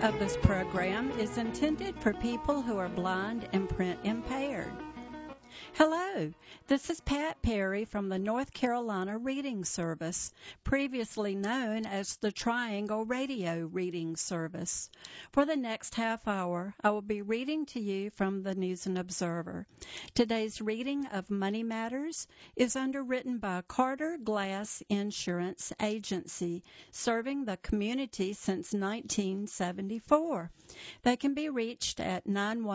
of this program is intended for people who are blind and print impaired. Hello, this is Pat Perry from the North Carolina Reading Service, previously known as the Triangle Radio Reading Service. For the next half hour, I will be reading to you from the News and Observer. Today's reading of Money Matters is underwritten by Carter Glass Insurance Agency, serving the community since 1974. They can be reached at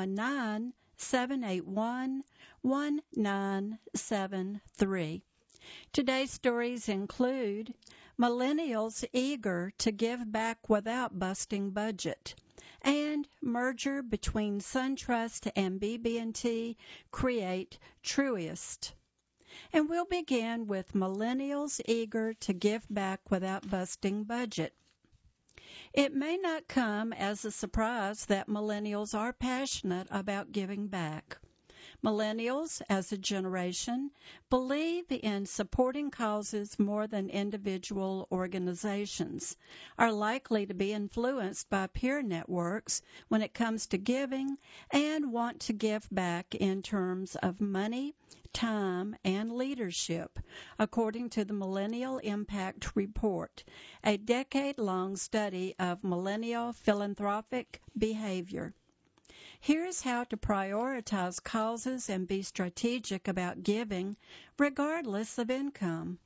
919-781-1973. Today's stories include Millennials Eager to Give Back Without Busting Budget, and merger between SunTrust and BB&T create Truist. And we'll begin with Millennials Eager to Give Back Without Busting Budget. It may not come as a surprise that millennials are passionate about giving back. Millennials, as a generation, believe in supporting causes more than individual organizations, are likely to be influenced by peer networks when it comes to giving, and want to give back in terms of money, time, and leadership, according to the Millennial Impact Report, a decade-long study of millennial philanthropic behavior. Here's how to prioritize causes and be strategic about giving, regardless of income.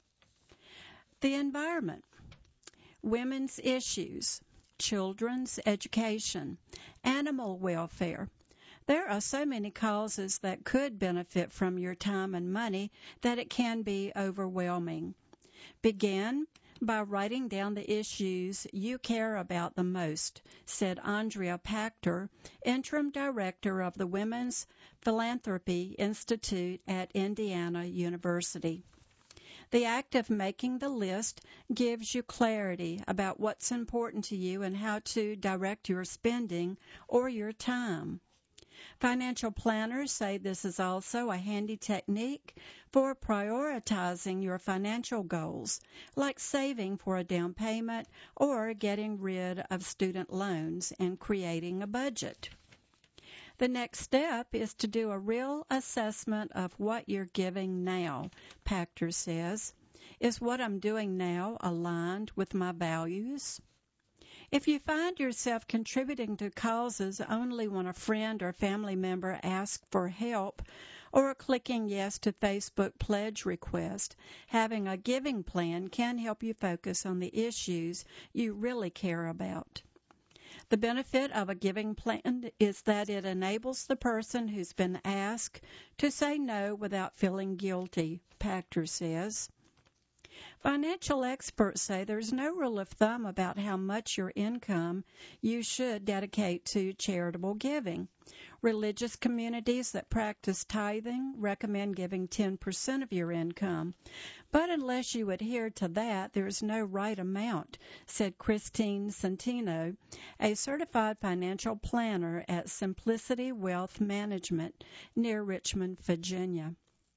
The environment, women's issues, children's education, animal welfare. There are so many causes that could benefit from your time and money that it can be overwhelming. Begin by writing down the issues you care about the most, said Andrea Pachter, interim director of the Women's Philanthropy Institute at Indiana University. The act of making the list gives you clarity about what's important to you and how to direct your spending or your time. Financial planners say this is also a handy technique for prioritizing your financial goals, like saving for a down payment or getting rid of student loans and creating a budget. The next step is to do a real assessment of what you're giving now, Pachter says. Is what I'm doing now aligned with my values? If you find yourself contributing to causes only when a friend or family member asks for help, or clicking yes to Facebook pledge request, having a giving plan can help you focus on the issues you really care about. The benefit of a giving plan is that it enables the person who's been asked to say no without feeling guilty, Pachter says. Financial experts say there's no rule of thumb about how much your income you should dedicate to charitable giving. Religious communities that practice tithing recommend giving 10% of your income. But unless you adhere to that, there's no right amount, said Christine Centino, a certified financial planner at Simplicity Wealth Management near Richmond, Virginia.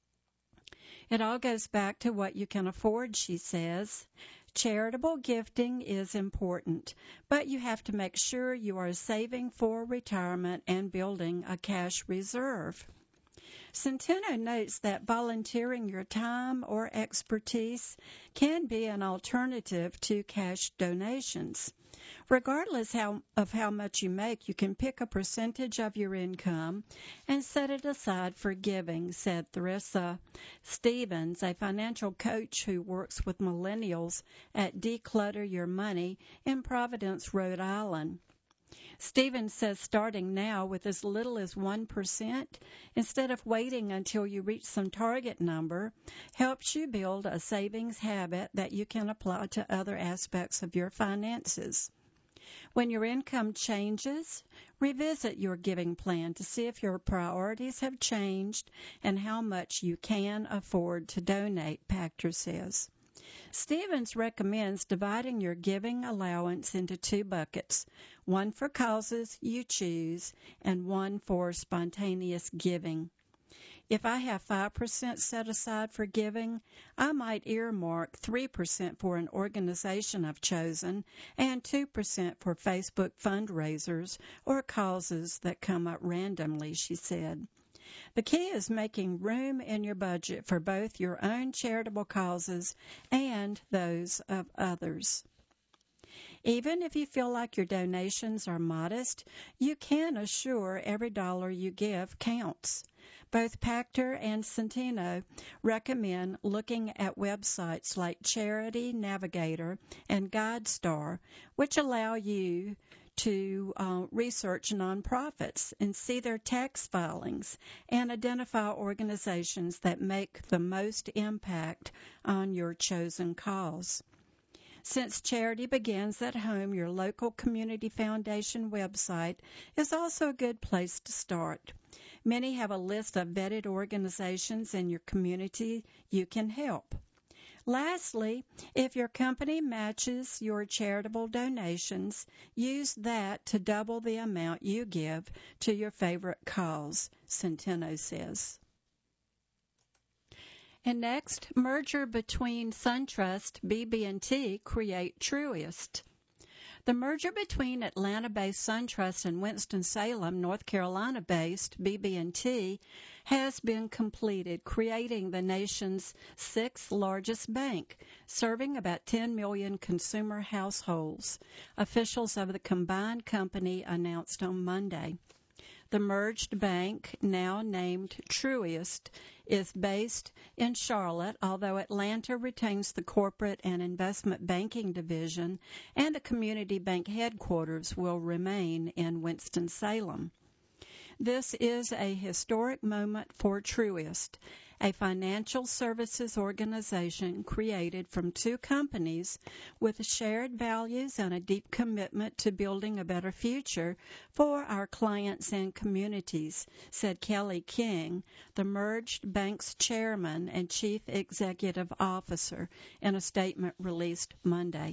It all goes back to what you can afford, she says. Charitable gifting is important, but you have to make sure you are saving for retirement and building a cash reserve. Centeno notes that volunteering your time or expertise can be an alternative to cash donations. Regardless of how much you make, you can pick a percentage of your income and set it aside for giving, said Theresa Stevens, a financial coach who works with millennials at Declutter Your Money in Providence, Rhode Island. Stevens says starting now with as little as 1%, instead of waiting until you reach some target number, helps you build a savings habit that you can apply to other aspects of your finances. When your income changes, revisit your giving plan to see if your priorities have changed and how much you can afford to donate, Pachter says. Stevens recommends dividing your giving allowance into two buckets, one for causes you choose and one for spontaneous giving. If I have 5% set aside for giving, I might earmark 3% for an organization I've chosen and 2% for Facebook fundraisers or causes that come up randomly, she said. The key is making room in your budget for both your own charitable causes and those of others. Even if you feel like your donations are modest, you can assure every dollar you give counts. Both Pachter and Centeno recommend looking at websites like Charity Navigator and GuideStar, which allow you to research nonprofits and see their tax filings and identify organizations that make the most impact on your chosen cause. Since charity begins at home, your local community foundation website is also a good place to start. Many have a list of vetted organizations in your community you can help. Lastly, if your company matches your charitable donations, use that to double the amount you give to your favorite cause, Centeno says. And next, merger between SunTrust, BB&T create Truist. The merger between Atlanta-based SunTrust and Winston-Salem, North Carolina-based BB&T has been completed, creating the nation's sixth largest bank, serving about 10 million consumer households. Officials of the combined company announced on Monday. The merged bank, now named Truist, is based in Charlotte, although Atlanta retains the corporate and investment banking division, and the community bank headquarters will remain in Winston-Salem. This is a historic moment for Truist, a financial services organization created from two companies with shared values and a deep commitment to building a better future for our clients and communities, said Kelly King, the merged bank's chairman and chief executive officer, in a statement released Monday.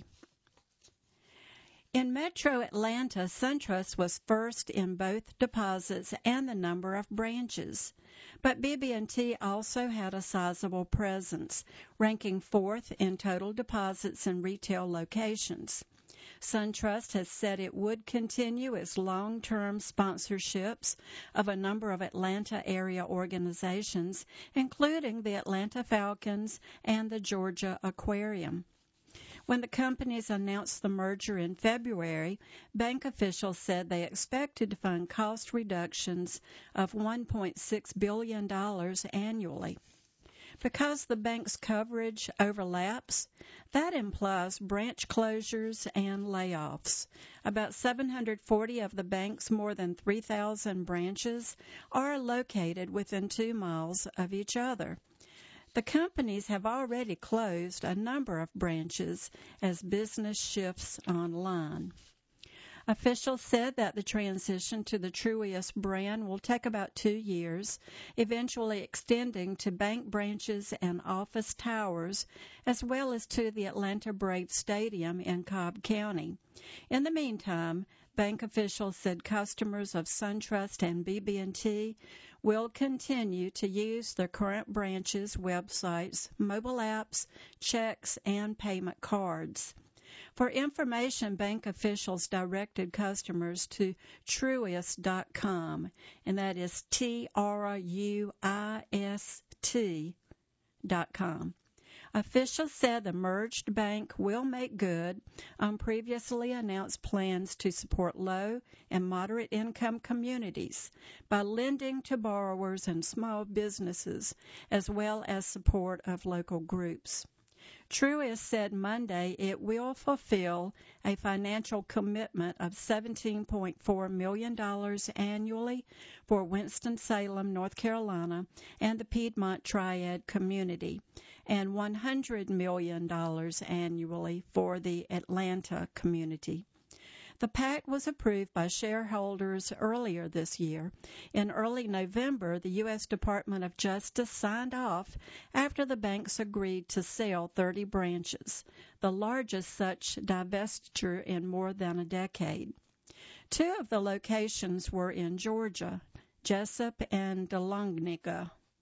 In Metro Atlanta, SunTrust was first in both deposits and the number of branches. But BB&T also had a sizable presence, ranking fourth in total deposits in retail locations. SunTrust has said it would continue its long-term sponsorships of a number of Atlanta area organizations, including the Atlanta Falcons and the Georgia Aquarium. When the companies announced the merger in February, bank officials said they expected to fund cost reductions of $1.6 billion annually. Because the bank's coverage overlaps, that implies branch closures and layoffs. About 740 of the bank's more than 3,000 branches are located within 2 miles of each other. The companies have already closed a number of branches as business shifts online. Officials said that the transition to the Truist brand will take about 2 years, eventually extending to bank branches and office towers, as well as to the Atlanta Braves Stadium in Cobb County. In the meantime, bank officials said customers of SunTrust and BB&T will continue to use their current branches, websites, mobile apps, checks, and payment cards. For information, bank officials directed customers to Truist.com, and that is Truist.com. Officials said the merged bank will make good on previously announced plans to support low and moderate income communities by lending to borrowers and small businesses, as well as support of local groups. Truist said Monday it will fulfill a financial commitment of $17.4 million annually for Winston-Salem, North Carolina, and the Piedmont Triad community, and $100 million annually for the Atlanta community. The pact was approved by shareholders earlier this year. In early November, the U.S. Department of Justice signed off after the banks agreed to sell 30 branches, the largest such divestiture in more than a decade. 2 of the locations were in Georgia, Jessup and Dahlonega.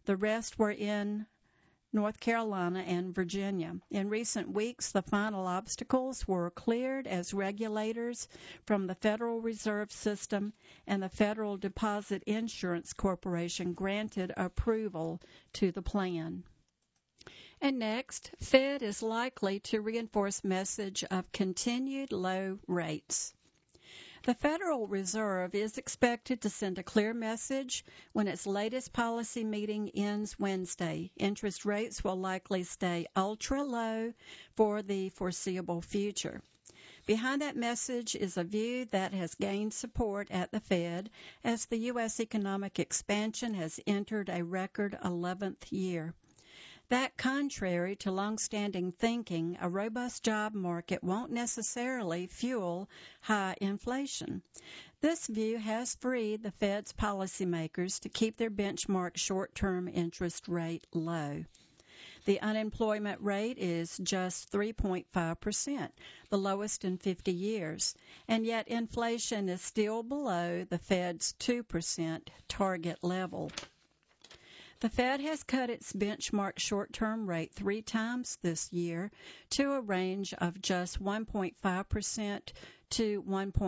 The rest were in North Carolina and Virginia. In recent weeks, the final obstacles were cleared as regulators from the Federal Reserve System and the Federal Deposit Insurance Corporation granted approval to the plan. And next, Fed is likely to reinforce message of continued low rates. The Federal Reserve is expected to send a clear message when its latest policy meeting ends Wednesday. Interest rates will likely stay ultra low for the foreseeable future. Behind that message is a view that has gained support at the Fed as the U.S. economic expansion has entered a record 11th year. That, contrary to long-standing thinking, a robust job market won't necessarily fuel high inflation. This view has freed the Fed's policymakers to keep their benchmark short-term interest rate low. The unemployment rate is just 3.5%, the lowest in 50 years, and yet inflation is still below the Fed's 2% target level. The Fed has cut its benchmark short-term rate 3 times this year to a range of just 1.5% to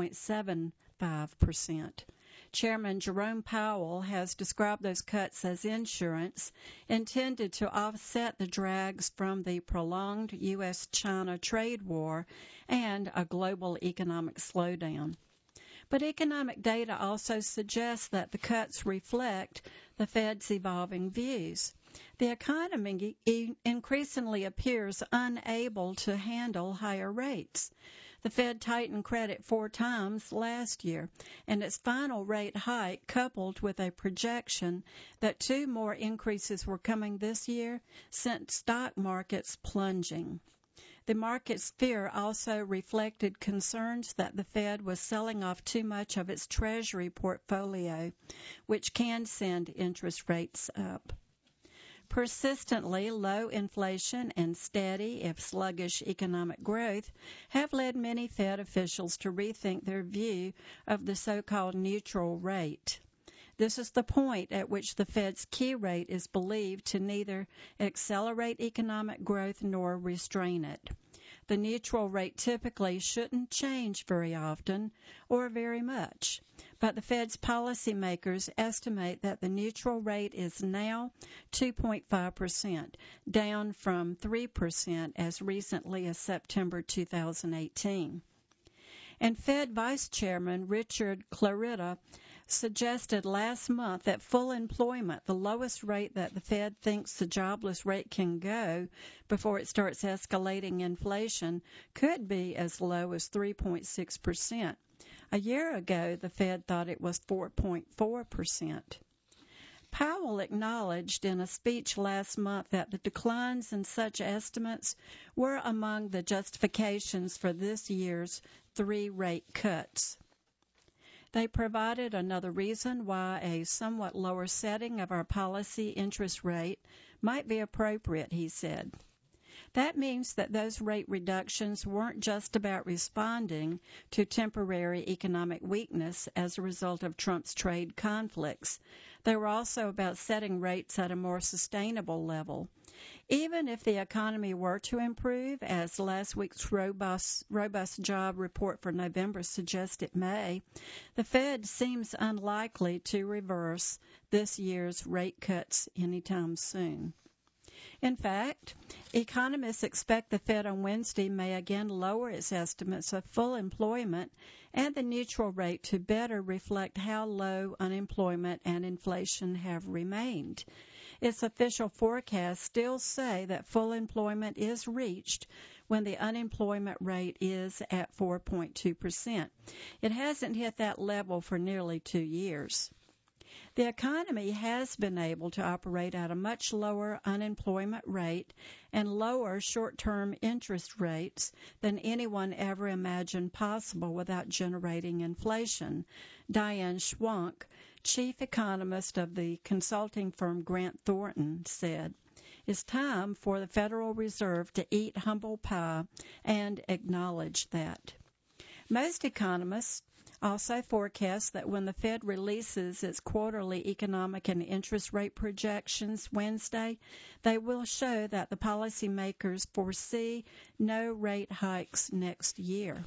1.75%. Chairman Jerome Powell has described those cuts as insurance intended to offset the drags from the prolonged U.S.-China trade war and a global economic slowdown. But economic data also suggests that the cuts reflect the Fed's evolving views. The economy increasingly appears unable to handle higher rates. The Fed tightened credit 4 times last year, and its final rate hike, coupled with a projection that 2 more increases were coming this year, sent stock markets plunging. The market's fear also reflected concerns that the Fed was selling off too much of its Treasury portfolio, which can send interest rates up. Persistently low inflation and steady, if sluggish, economic growth have led many Fed officials to rethink their view of the so-called neutral rate. This is the point at which the Fed's key rate is believed to neither accelerate economic growth nor restrain it. The neutral rate typically shouldn't change very often or very much, but the Fed's policymakers estimate that the neutral rate is now 2.5%, down from 3% as recently as September 2018. And Fed Vice Chairman Richard Clarida suggested last month that full employment, the lowest rate that the Fed thinks the jobless rate can go before it starts escalating inflation, could be as low as 3.6%. A year ago, the Fed thought it was 4.4%. Powell acknowledged in a speech last month that the declines in such estimates were among the justifications for this year's 3 rate cuts. They provided another reason why a somewhat lower setting of our policy interest rate might be appropriate, he said. That means that those rate reductions weren't just about responding to temporary economic weakness as a result of Trump's trade conflicts. They were also about setting rates at a more sustainable level. Even if the economy were to improve, as last week's robust job report for November suggests it may, the Fed seems unlikely to reverse this year's rate cuts anytime soon. In fact, economists expect the Fed on Wednesday may again lower its estimates of full employment and the neutral rate to better reflect how low unemployment and inflation have remained. Its official forecasts still say that full employment is reached when the unemployment rate is at 4.2%. It hasn't hit that level for nearly 2 years. The economy has been able to operate at a much lower unemployment rate and lower short-term interest rates than anyone ever imagined possible without generating inflation. Diane Schwank, chief economist of the consulting firm Grant Thornton, said, "It's time for the Federal Reserve to eat humble pie and acknowledge that." Most economists also forecasts that when the Fed releases its quarterly economic and interest rate projections Wednesday, they will show that the policymakers foresee no rate hikes next year.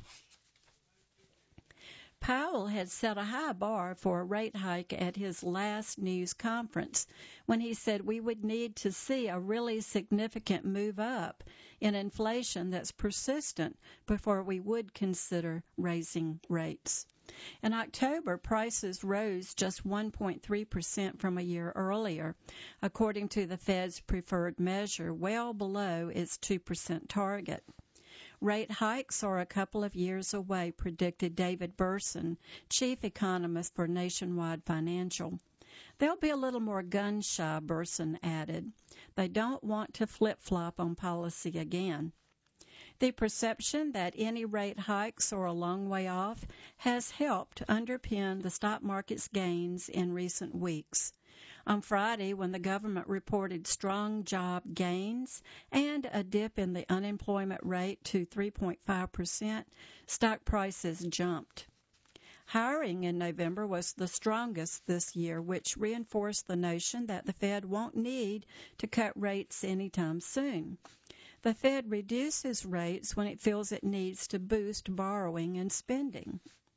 Powell had set a high bar for a rate hike at his last news conference when he said we would need to see a really significant move up in inflation that's persistent before we would consider raising rates. In October, prices rose just 1.3% from a year earlier, according to the Fed's preferred measure, well below its 2% target. Rate hikes are a couple of years away, predicted David Burson, chief economist for Nationwide Financial. They'll be a little more gun-shy, Burson added. They don't want to flip-flop on policy again. The perception that any rate hikes are a long way off has helped underpin the stock market's gains in recent weeks. On Friday, when the government reported strong job gains and a dip in the unemployment rate to 3.5%, stock prices jumped. Hiring in November was the strongest this year, which reinforced the notion that the Fed won't need to cut rates anytime soon. The Fed reduces rates when it feels it needs to boost borrowing and spending.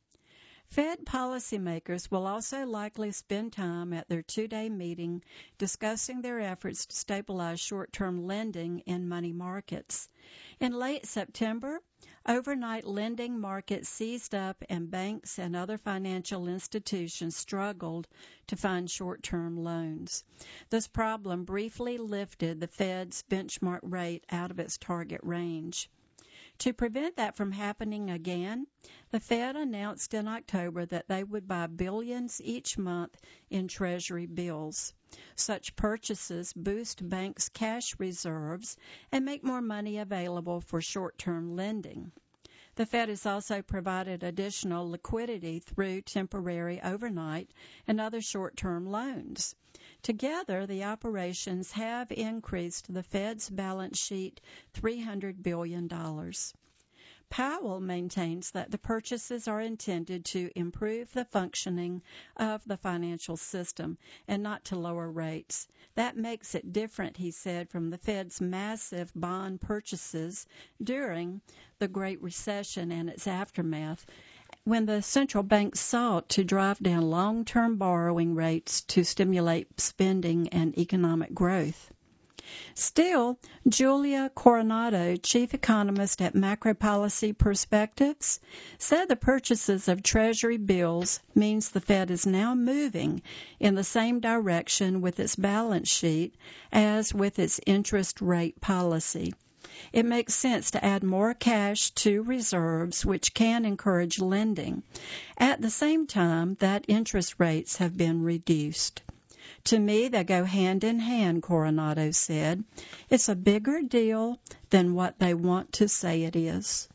Fed policymakers will also likely spend time at their two-day meeting discussing their efforts to stabilize short-term lending in money markets. In late September, overnight lending markets seized up and banks and other financial institutions struggled to find short-term loans. This problem briefly lifted the Fed's benchmark rate out of its target range. To prevent that from happening again, the Fed announced in October that they would buy billions each month in Treasury bills. Such purchases boost banks' cash reserves and make more money available for short-term lending. The Fed has also provided additional liquidity through temporary overnight and other short-term loans. Together, the operations have increased the Fed's balance sheet $300 billion. Powell maintains that the purchases are intended to improve the functioning of the financial system and not to lower rates. That makes it different, he said, from the Fed's massive bond purchases during the Great Recession and its aftermath, when the central bank sought to drive down long-term borrowing rates to stimulate spending and economic growth. Still, Julia Coronado, chief economist at Macro Policy Perspectives, said the purchases of Treasury bills means the Fed is now moving in the same direction with its balance sheet as with its interest rate policy. It makes sense to add more cash to reserves, which can encourage lending, at the same time that interest rates have been reduced. To me, they go hand in hand, Coronado said. It's a bigger deal than what they want to say it is.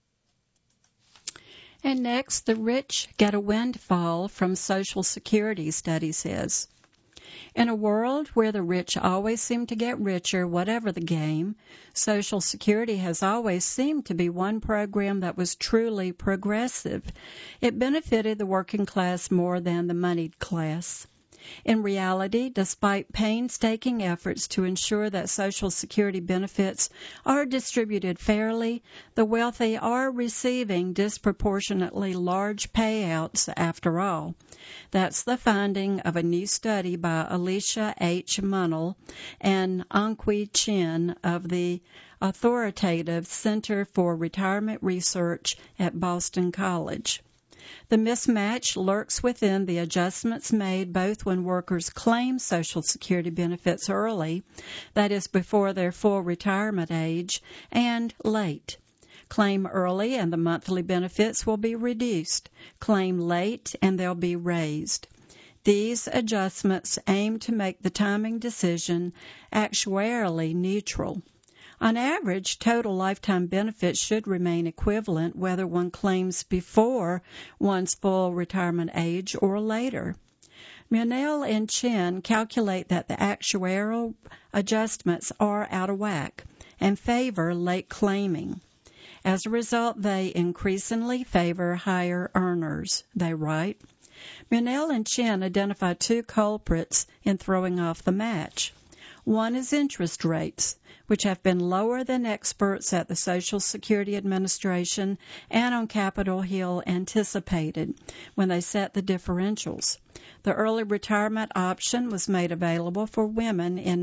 And next, the rich get a windfall from Social Security, study says. In a world where the rich always seem to get richer, whatever the game, Social Security has always seemed to be one program that was truly progressive. It benefited the working class more than the moneyed class. In reality, despite painstaking efforts to ensure that Social Security benefits are distributed fairly, the wealthy are receiving disproportionately large payouts after all. That's the finding of a new study by Alicia H. Munnell and Anqi Chen of the authoritative Center for Retirement Research at Boston College. The mismatch lurks within the adjustments made both when workers claim Social Security benefits early, that is before their full retirement age, and late. Claim early and the monthly benefits will be reduced. Claim late and they'll be raised. These adjustments aim to make the timing decision actuarially neutral. On average, total lifetime benefits should remain equivalent whether one claims before one's full retirement age or later. Munnell and Chen calculate that the actuarial adjustments are out of whack and favor late claiming. As a result, they increasingly favor higher earners, they write. Munell and Chen identify two culprits in throwing off the match. One is interest rates, which have been lower than experts at the Social Security Administration and on Capitol Hill anticipated when they set the differentials. The early retirement option was made available for women in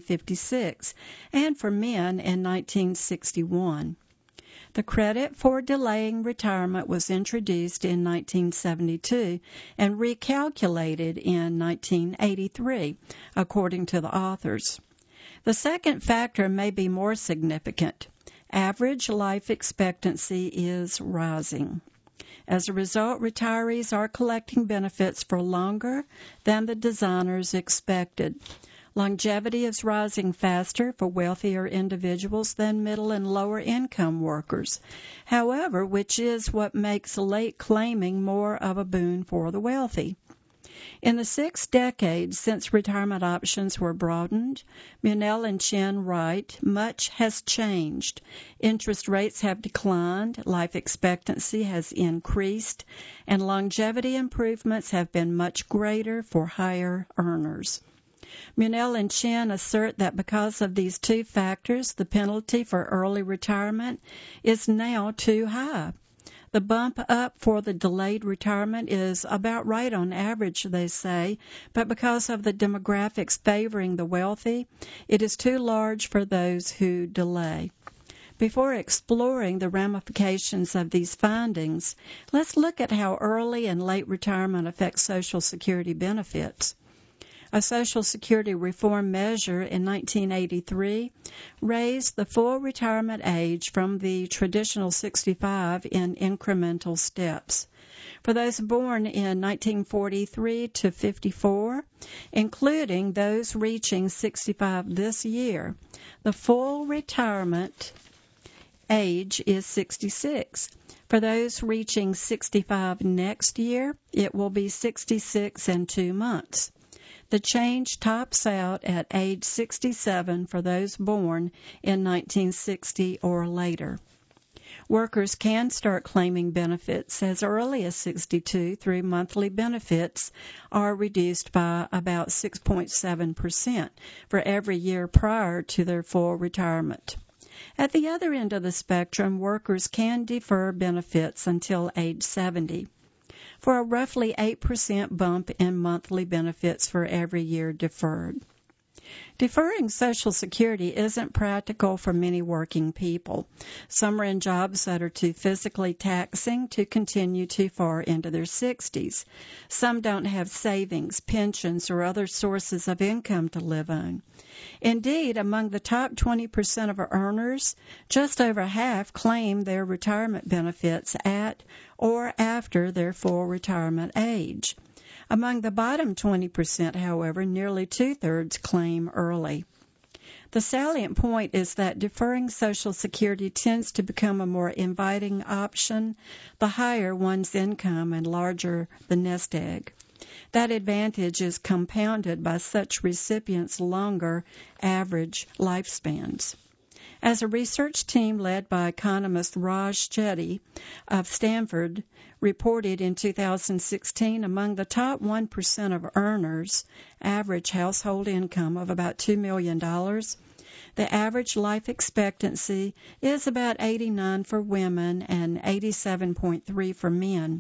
1956 and for men in 1961. The credit for delaying retirement was introduced in 1972 and recalculated in 1983, according to the authors. The second factor may be more significant. Average life expectancy is rising. As a result, retirees are collecting benefits for longer than the designers expected. Longevity is rising faster for wealthier individuals than middle and lower income workers, however, which is what makes late claiming more of a boon for the wealthy. In the 6 decades since retirement options were broadened, Munell and Chen write, much has changed. Interest rates have declined, life expectancy has increased, and longevity improvements have been much greater for higher earners. Munell and Chen assert that because of these two factors, the penalty for early retirement is now too high. The bump up for the delayed retirement is about right on average, they say, but because of the demographics favoring the wealthy, it is too large for those who delay. Before exploring the ramifications of these findings, let's look at how early and late retirement affects Social Security benefits. A Social Security reform measure in 1983 raised the full retirement age from the traditional 65 in incremental steps. For those born in 1943 to 54, including those reaching 65 this year, the full retirement age is 66. For those reaching 65 next year, it will be 66 and 2 months. The change tops out at age 67 for those born in 1960 or later. Workers can start claiming benefits as early as 62 through monthly benefits are reduced by about 6.7% for every year prior to their full retirement. At the other end of the spectrum, workers can defer benefits until age 70. For a roughly 8% bump in monthly benefits for every year deferred. Deferring Social Security isn't practical for many working people. Some are in jobs that are too physically taxing to continue too far into their 60s. Some don't have savings, pensions, or other sources of income to live on. Indeed, among the top 20% of earners, just over half claim their retirement benefits at or after their full retirement age. Among the bottom 20%, however, nearly 2/3 claim early. The salient point is that deferring Social Security tends to become a more inviting option the higher one's income and larger the nest egg. That advantage is compounded by such recipients' longer average lifespans. As a research team led by economist Raj Chetty of Stanford reported in 2016, among the top 1% of earners, average household income of about $2 million, the average life expectancy is about 89 for women and 87.3 for men.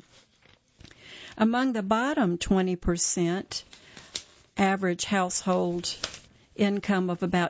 Among the bottom 20%, average household income of about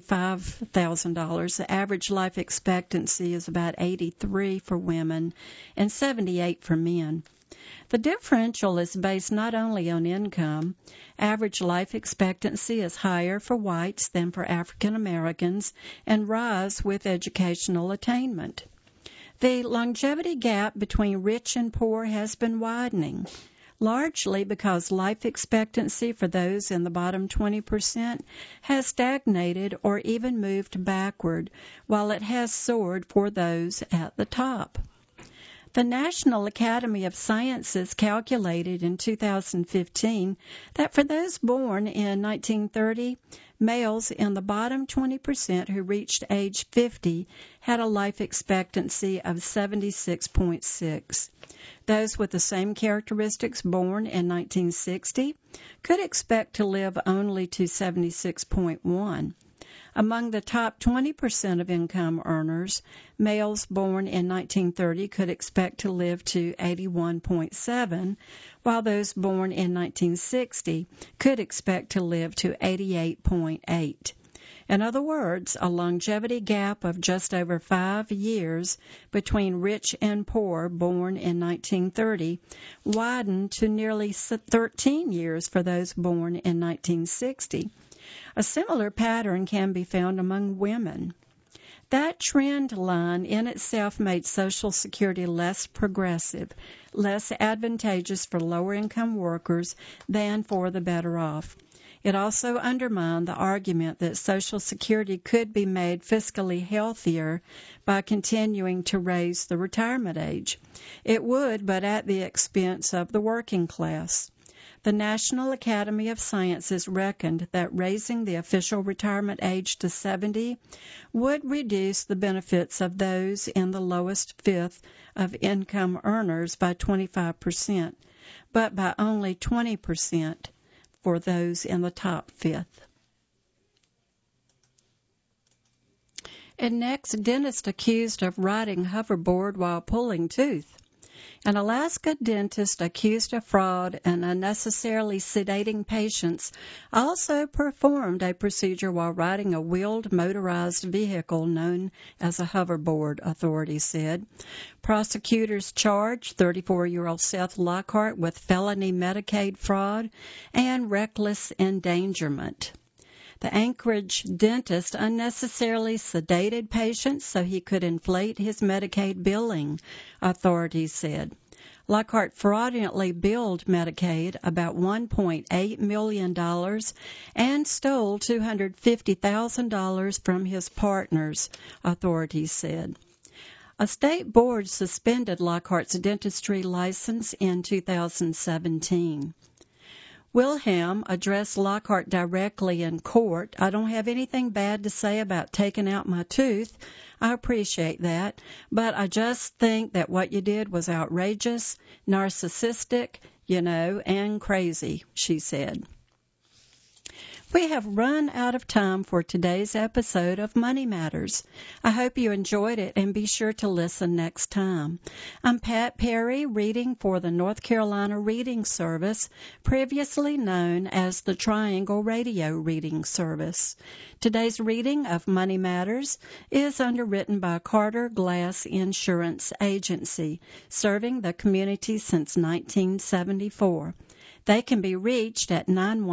$25,000. The average life expectancy is about 83 for women and 78 for men. The differential is based not only on income. Average life expectancy is higher for whites than for African Americans and rise with educational attainment. The longevity gap between rich and poor has been widening, largely because life expectancy for those in the bottom 20% has stagnated or even moved backward, while it has soared for those at the top. The National Academy of Sciences calculated in 2015 that for those born in 1930, males in the bottom 20% who reached age 50 had a life expectancy of 76.6. Those with the same characteristics born in 1960 could expect to live only to 76.1. Among the top 20% of income earners, males born in 1930 could expect to live to 81.7, while those born in 1960 could expect to live to 88.8. In other words, a longevity gap of just over 5 years between rich and poor born in 1930 widened to nearly 13 years for those born in 1960. A similar pattern can be found among women. That trend line in itself made Social Security less progressive, less advantageous for lower-income workers than for the better off. It also undermined the argument that Social Security could be made fiscally healthier by continuing to raise the retirement age. It would, but at the expense of the working class. The National Academy of Sciences reckoned that raising the official retirement age to 70 would reduce the benefits of those in the lowest fifth of income earners by 25%, but by only 20% for those in the top fifth. And next, dentist accused of riding hoverboard while pulling tooth. An Alaska dentist accused of fraud and unnecessarily sedating patients also performed a procedure while riding a wheeled motorized vehicle known as a hoverboard, authorities said. Prosecutors charged 34-year-old Seth Lockhart with felony Medicaid fraud and reckless endangerment. The Anchorage dentist unnecessarily sedated patients so he could inflate his Medicaid billing, authorities said. Lockhart fraudulently billed Medicaid about $1.8 million and stole $250,000 from his partners, authorities said. A state board suspended Lockhart's dentistry license in 2017. Wilhelm addressed Lockhart directly in court. I don't have anything bad to say about taking out my tooth. I appreciate that. But I just think that what you did was outrageous, narcissistic, and crazy, she said. We have run out of time for today's episode of Money Matters. I hope you enjoyed it and be sure to listen next time. I'm Pat Perry, reading for the North Carolina Reading Service, previously known as the Triangle Radio Reading Service. Today's reading of Money Matters is underwritten by Carter Glass Insurance Agency, serving the community since 1974. They can be reached at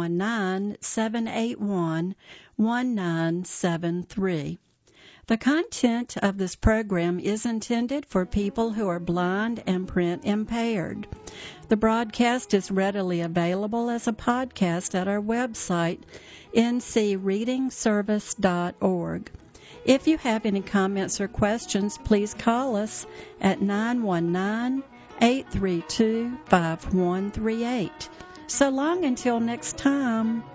919-781-1973. The content of this program is intended for people who are blind and print impaired. The broadcast is readily available as a podcast at our website, ncreadingservice.org. If you have any comments or questions, please call us at 919-832-5138. So long until next time.